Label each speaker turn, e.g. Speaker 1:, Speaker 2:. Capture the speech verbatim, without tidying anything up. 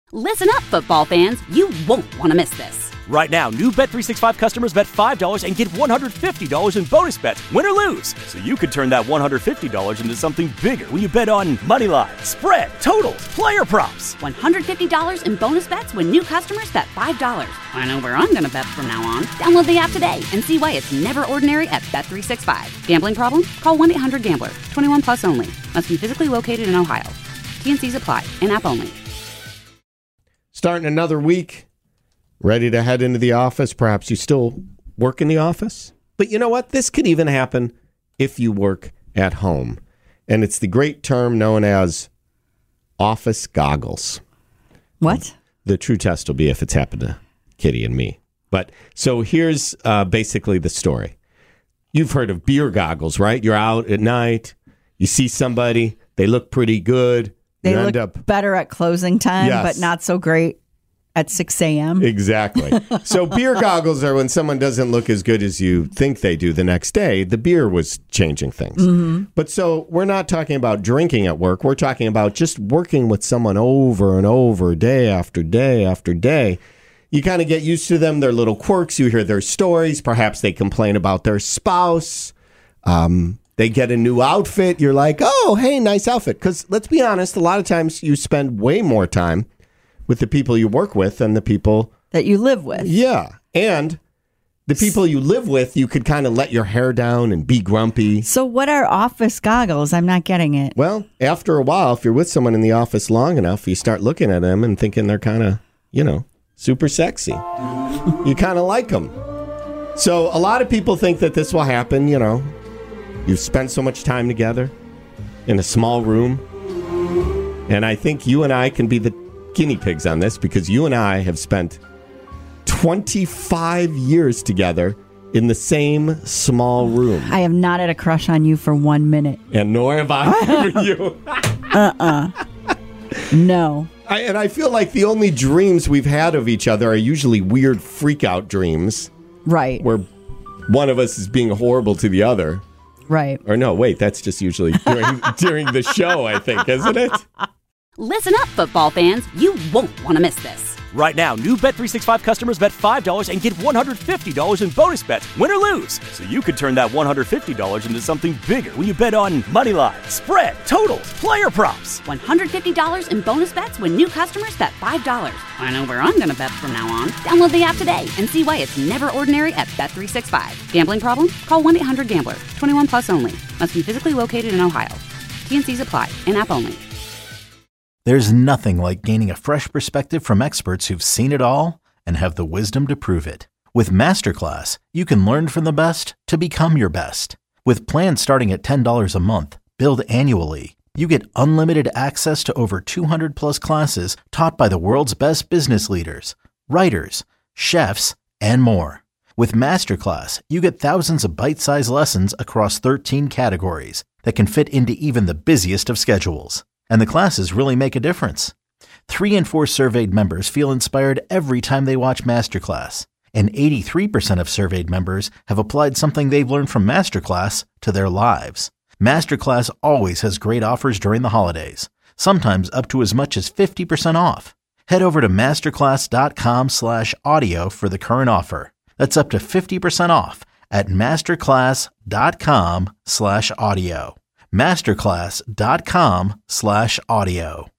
Speaker 1: Listen up, football fans. You won't want to miss this.
Speaker 2: Right now, new Bet three sixty-five customers bet five dollars and get one hundred fifty dollars in bonus bets, win or lose. So you could turn that one hundred fifty dollars into something bigger when you bet on money line, spread, totals, player props.
Speaker 1: one hundred fifty dollars in bonus bets when new customers bet five dollars. I know where I'm going to bet from now on. Download the app today and see why it's never ordinary at Bet three sixty-five. Gambling problem? Call one eight hundred gambler. twenty-one plus only. Must be physically located in Ohio. T N Cs apply. In-app only.
Speaker 3: Starting another week, ready to head into the office. Perhaps you still work in the office. But you know what? This could even happen if you work at home. And it's the great term known as office goggles.
Speaker 4: What?
Speaker 3: The true test will be if it's happened to Kitty and me. But so here's uh, basically the story. You've heard of beer goggles, right? You're out at night. You see somebody. They look pretty good.
Speaker 4: They
Speaker 3: you
Speaker 4: look
Speaker 3: end up,
Speaker 4: better at closing time,
Speaker 3: Yes.
Speaker 4: but not so great at six a.m.
Speaker 3: Exactly. So beer goggles are when someone doesn't look as good as you think they do the next day. The beer was changing things. Mm-hmm. But so we're not talking about drinking at work. We're talking about just working with someone over and over, day after day after day. You kind of get used to them, their little quirks. You hear their stories. Perhaps they complain about their spouse. Um, they get a new outfit. You're like, oh, hey, nice outfit. Because let's be honest, a lot of times you spend way more time with the people you work with than the people
Speaker 4: that you live with.
Speaker 3: Yeah. And the people you live with, you could kind of let your hair down and be grumpy.
Speaker 4: So what are office goggles? I'm not getting it.
Speaker 3: Well, after a while, if you're with someone in the office long enough, you start looking at them and thinking they're kind of, you know, super sexy. You kind of like them. So a lot of people think that this will happen, you know. You've spent so much time together in a small room. And I think you and I can be the guinea pigs on this because you and I have spent twenty-five years together in the same small room.
Speaker 4: I have not had a crush on you for one minute.
Speaker 3: And nor have I for you.
Speaker 4: uh-uh. No.
Speaker 3: I, and I feel like the only dreams we've had of each other are usually weird freak-out dreams.
Speaker 4: Right.
Speaker 3: Where one of us is being horrible to the other.
Speaker 4: Right.
Speaker 3: Or no, wait, that's just usually during, during the show, I think, isn't it?
Speaker 1: Listen up, football fans. You won't want to miss this.
Speaker 2: Right now, new Bet three sixty-five customers bet five dollars and get one hundred fifty dollars in bonus bets, win or lose. So you could turn that one hundred fifty dollars into something bigger when you bet on money line, spread, totals, player props.
Speaker 1: one hundred fifty dollars in bonus bets when new customers bet five dollars. I know where I'm going to bet from now on. Download the app today and see why it's never ordinary at Bet three sixty-five. Gambling problem? Call one eight hundred gambler. twenty-one plus only. Must be physically located in Ohio. T N Cs apply. In-app only.
Speaker 5: There's nothing like gaining a fresh perspective from experts who've seen it all and have the wisdom to prove it. With Masterclass, you can learn from the best to become your best. With plans starting at ten dollars a month, billed annually, you get unlimited access to over two hundred plus classes taught by the world's best business leaders, writers, chefs, and more. With Masterclass, you get thousands of bite-sized lessons across thirteen categories that can fit into even the busiest of schedules. And the classes really make a difference. Three in four surveyed members feel inspired every time they watch Masterclass. And eighty-three percent of surveyed members have applied something they've learned from Masterclass to their lives. Masterclass always has great offers during the holidays, sometimes up to as much as fifty percent off. Head over to masterclass.com slash audio for the current offer. That's up to fifty percent off at masterclass.com slash audio. masterclass.com slash audio.